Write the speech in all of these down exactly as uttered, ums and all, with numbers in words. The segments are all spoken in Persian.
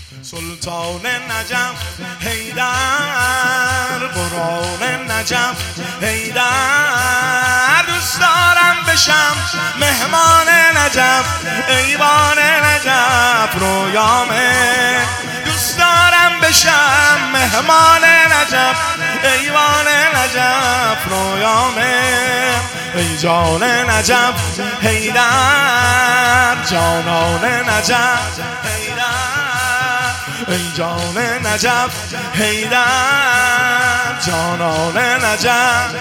سلطان نجف حیدر، قرآن نجف حیدر. دوست دارم بشم مهمان نجف، ایوان نجف رویامه. دوست دارم بشم مهمان نجف، ایوان نجف رویامه. ای جان نجف حیدر، جانان نجف حیدر. ای جان نجف حیدر، جانان نجف.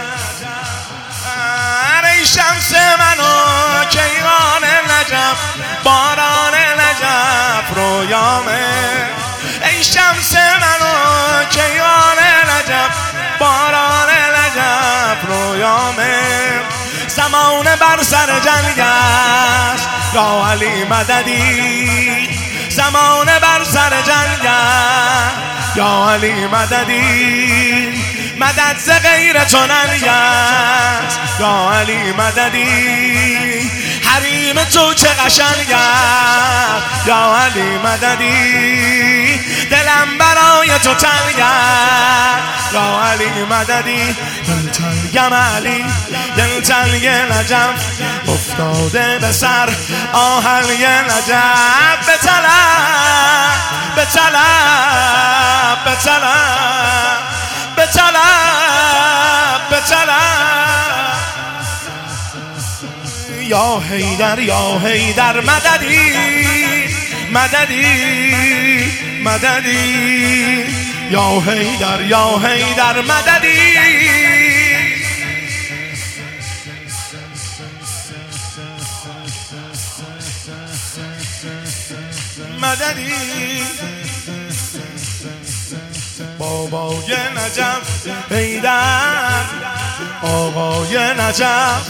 ای شمس منو کیوان نجف، باران نجف رویامه. ای شمس منو کیوان نجف، باران نجف رویامه. زمان بر سر جنگ است یا علی مددی، زمان بر سر جنگ است یا علی مددی. مدد ز غیر تو ننگ است یا علی مددی. حریم تو چه قشنگ است یا علی مددی. دلم برای تو تنگ است یا علی مددی. دل تنگم علی، دل تنگ نجف، افتاده به سر آهنگ نجف. به طلب، به طلب، به طلب، به طلب، به طلب. یا حیدر یا حیدر مددی، مددی، مددی. یا حیدر یا حیدر مددی. مددی. بابای نجف حیدر، آقای نجف،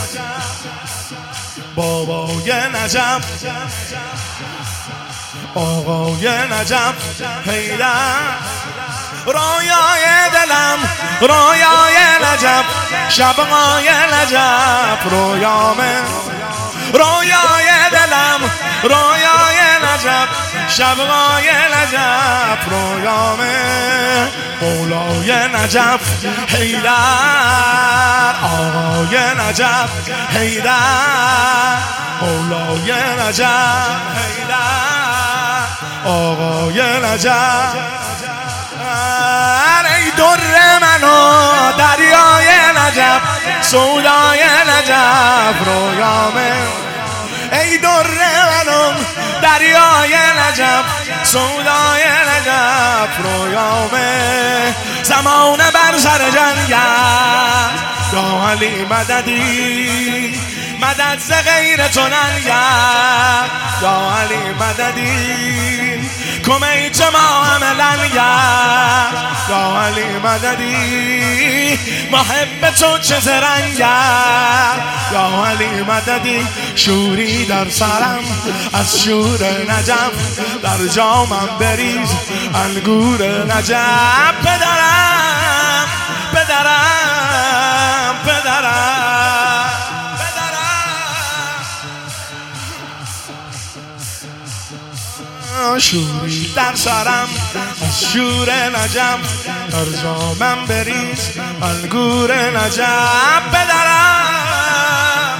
بابای نجف، آقای نجف حیدر. رویای دلم، رویای نجف، شبهای نجف رویامه. رویای دلم، رویای نجف، شبهای نجف رویامه. مولای نجف حیدر، آقای نجف حیدر. مولای نجف حیدر، آقای نجف. ای در منو دریای نجف، سودای نجف رویامه. ای در منو دریای نجف، سودای نجف رویامه. زمان بر سر جنگ است یا علی مددی. مدد ز غیر تو ننگ است یا علی مددی. کمیت ما همه لنگ است یا علی مددی. محب تو چه زرنگ است یا علی مددی. شوری در سرم از شور نجف، در جامم بریز انگور نجف. پدرم، پدرم، پدرم، شوری در سرم از شور نجف، در جامم بریز انگور نجف. پدرم،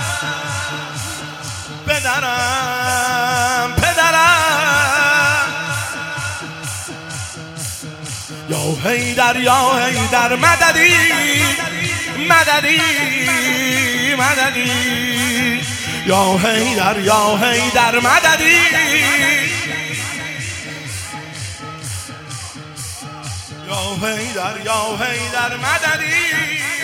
پدرم، پدرم. یا حیدر یا حیدر مددی، مددی، مددی. یا حیدر یا حیدر مددی. یا حیدر یا حیدر مددی.